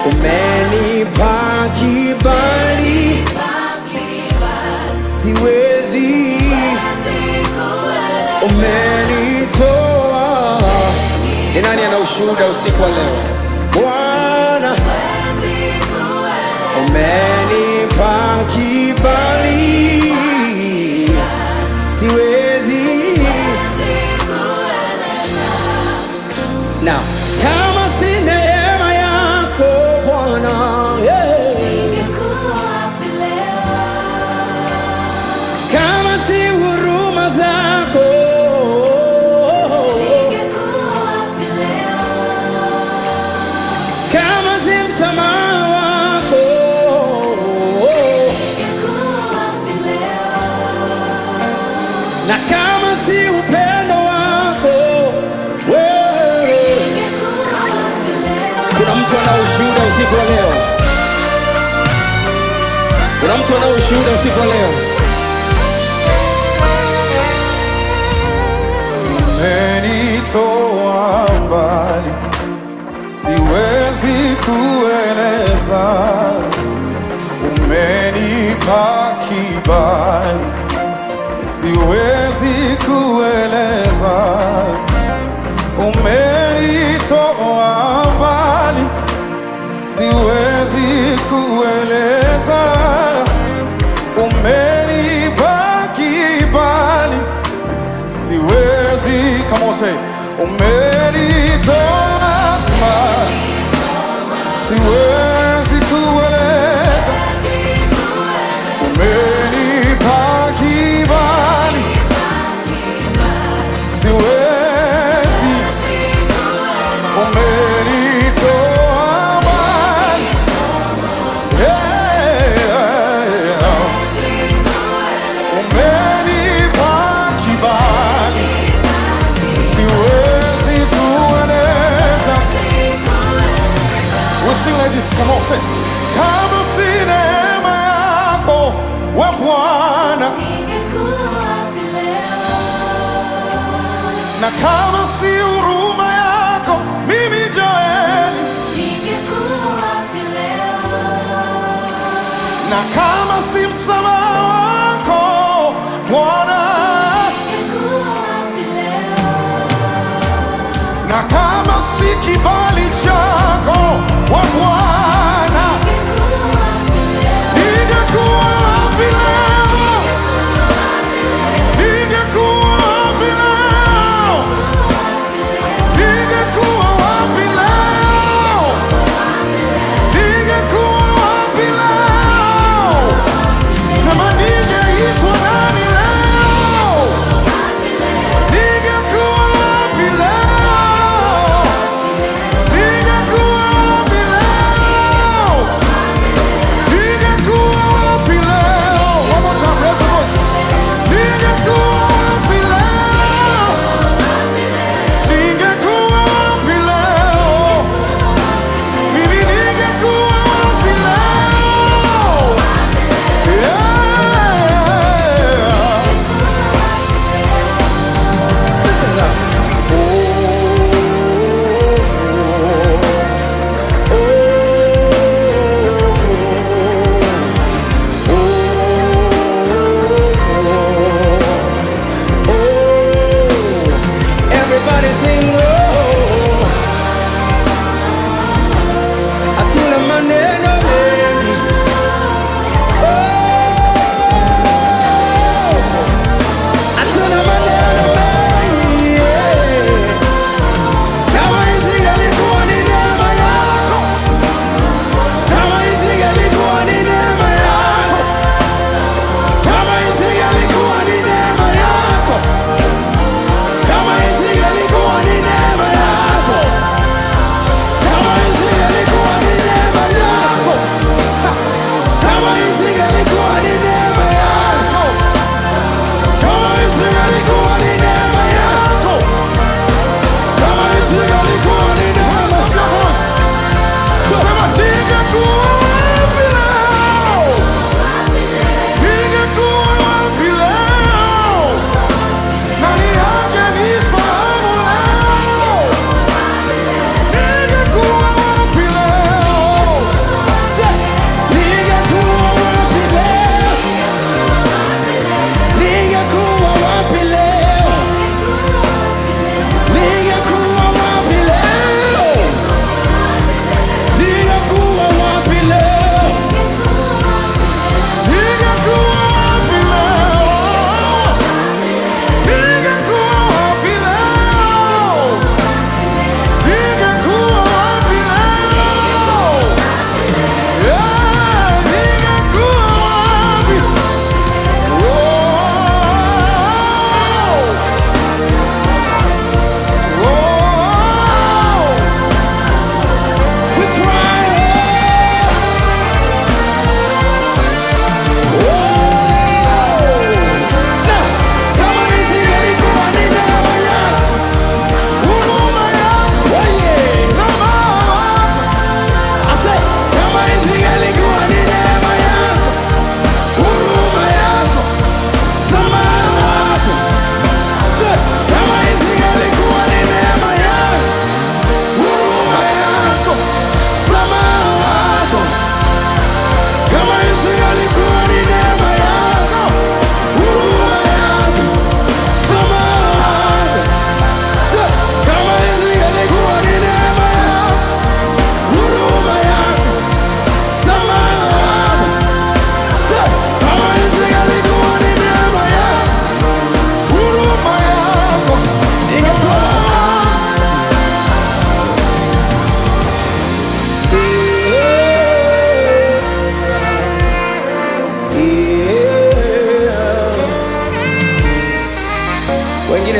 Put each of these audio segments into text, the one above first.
umenipa kibali, siwezi umenitoa. Ni nani ana ushuhuda usiku wa leo? Bwana umenipa kibali, siwezi. Now, kama si neema yako Bwana, kama si huruma zako, kama si msamaha wako, na kama si upendo wako wewe. Kuna mtu ana ushuhuda usiku wa leo? Kuna mtu ana ushuhuda usiku wa leo? Umenitoa mbali, siwezi kueleza. Umenipa kibali, siwezi kueleza. Umenitoa mbali, siwezi kueleza. Umenipa kibali, siwezi. Come on, say, umenitoa mbali, siwezi kueleza. Umenipa kibali, siwezi. Umenitoa mbali, umenipa kibali, siwezi kueleza. We'll sing like this, come on, say, kama si neema yako we Bwana, na kama si huruma yako mimi Joeli, na kama si msamaha wako Bwana, na kama si kibali chako we Bwana, ningekuwa wapi leo? Ningekuwa wapi leo? Ningekuwa wapi leo? Ningekuwa wapi leo? Sema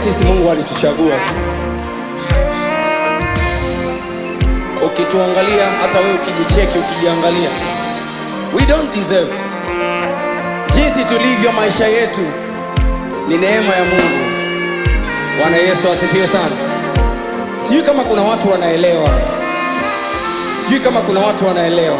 sisi Mungu alituchagua tu. Ukituangalia, hata wewe ukijicheki, ukijiangalia, we don't deserve. Jinsi tulivyo, maisha yetu ni neema ya Mungu. Bwana Yesu asifiwe sana. Sijui kama kuna watu wanaelewa. Sijui kama kuna watu wanaelewa.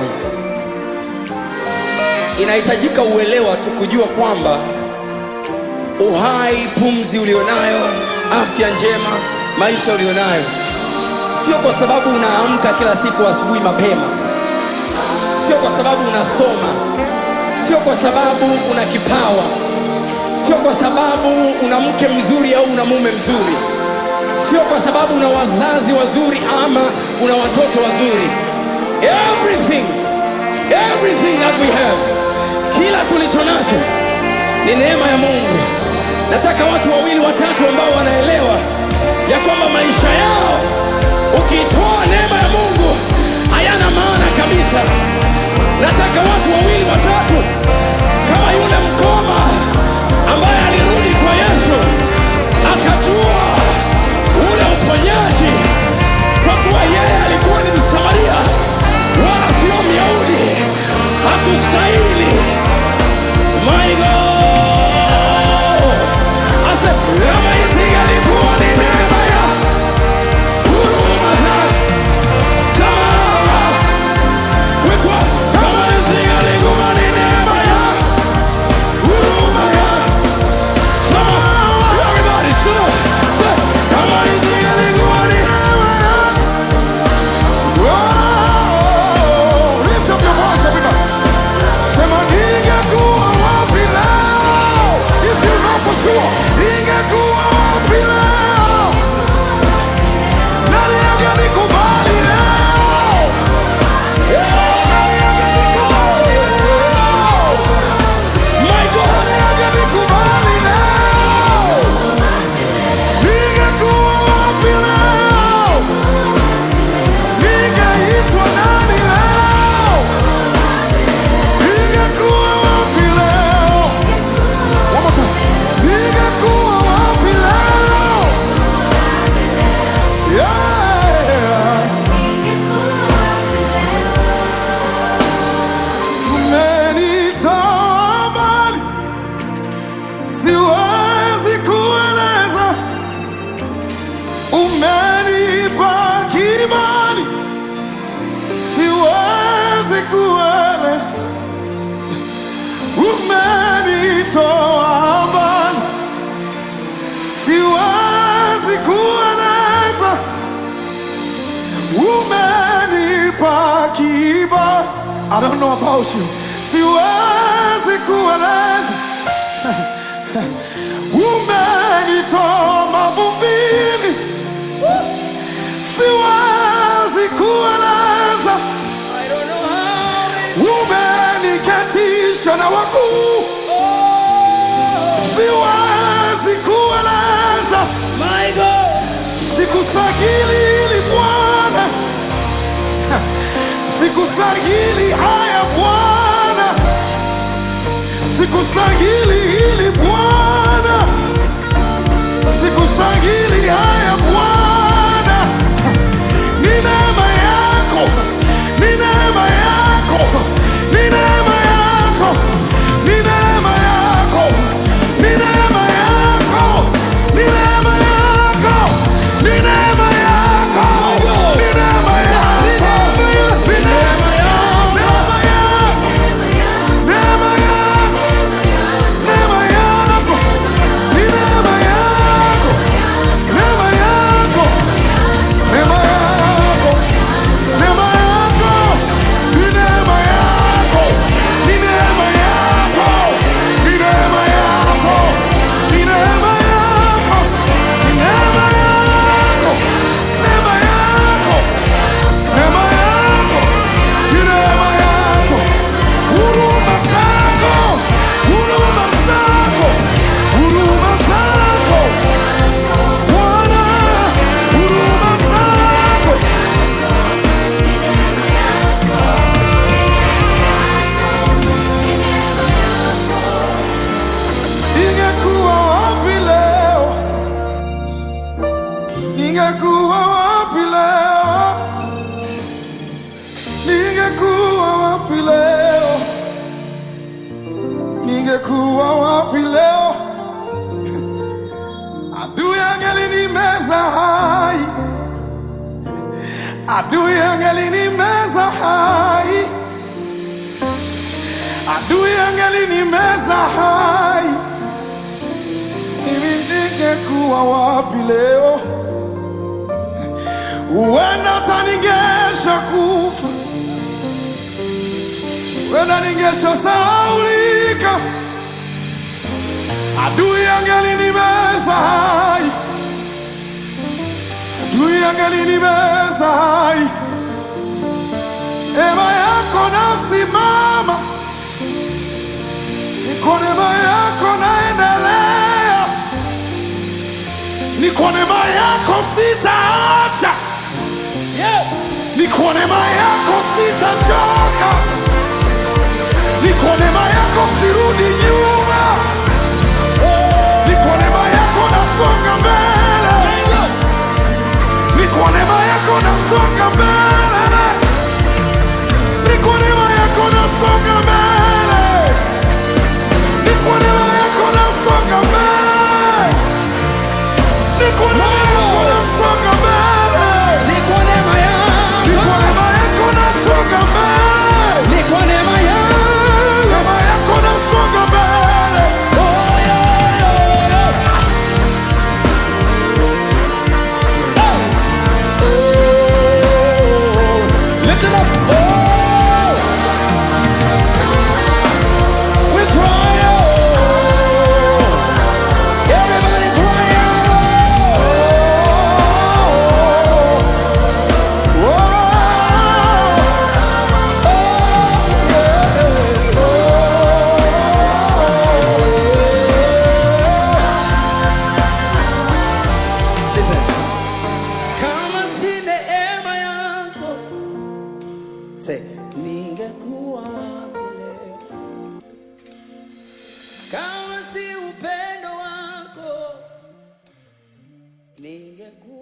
Inahitajika uelewa tu kujua kwamba uhai, pumzi ulionayo, afya njema, maisha ulionayo, sio kwa sababu unaamka kila siku asubuhi mapema. Sio kwa sababu unasoma. Sio kwa sababu una kipawa. Sio kwa sababu una mke mzuri au una mume mzuri. Sio kwa sababu una wazazi wazuri ama una watoto wazuri. Everything that we have, kila tulicho nacho ni neema ya Mungu. Nataka watu wawili watatu ambao wanaelewa ya kwamba maisha yao ukitoa neema ya Mungu hayana maana kabisa. Nataka watu wawili watatu kama yule mkoma ambaye alirudi kwa Yesu akajua ule uponyaji, kwa kuwa yeye alikuwa ni Msamaria wala sio Myahudi. Hakustahili. My God, kama isingelikuwa ni neema ya huruma zake, sawa. Kama isingelikuwa ni neema ya huruma zake, sawa. Everybody, kama isingelikuwa ni neema ya Lift up your voice, everybody. Sema ningekuwa wapi leo? If you know for sure, ningekuwa wapi leo? Nani angenikubali leo? Nani angenikubali leo? My God, Nani angenikubali leo? Ningekuwa wapi leo? Ningeitwa nani leo? Ningekuwa wapi leo? One more time. Ningekuwa wapi leo? Yeah. Umenitoa mbali, siwezi kueleza. Umenipa kibali, siwezi kueleza. Umenitoa mbali, siwezi kueleza. Umenipa kibali, I don't know about you, siwezi kueleza. Umenitoa mavumbini, siwezi kueleza. I don't know how. Umeniketisha na wakuu, siwezi kueleza. My God, Sikustahili Bwana, sikustahili haya Bwana, sikustahili Bwana, sikustahili haya Bwana. Ni neema yako, ni neema yako, ni neema yako, ni neema yako, ni neema yako, ni neema yako, ni neema yako, ni neema yako, ni neema yako, neema yako, neema yako, neema yako, ni neema yako, neema wapi leo? Ningekuwa wapi leo? Adui angelinimeza hai, adui angelinimeza hai, adui angelinimeza hai. Mimi ningekuwa wapi leo? Huenda hata ningesha kufa, huenda ningesha sahaulika. Adui angelinimeza hai, adui angelinimeza hai. Neema yako nasimama, ni kwa neema yako naendelea, ni kwa neema yako sitaacha, ni kwa neema yako sitachoka, ni kwa neema yako sirudi nyuma, ni kwa neema yako nasonga mbele, ni kwa neema yako nasonga mbele, ni kwa neema yako nasonga mbele, ni kwa neema yako nasonga mbele, ni kwa neema yako nasonga mbele, Ni kwa neema yako, ni kwa neema yako nasonga mbele, ni kwa neema yako. neema yako nasonga mbele. Oh, yeah, yeah, yeah. Oh, lift it up. Oh, we cry out. Everybody cry out. Listen. Kama si neema yako, say, ningekuwa wapi leo? Kama si upendo wako, ningekuwa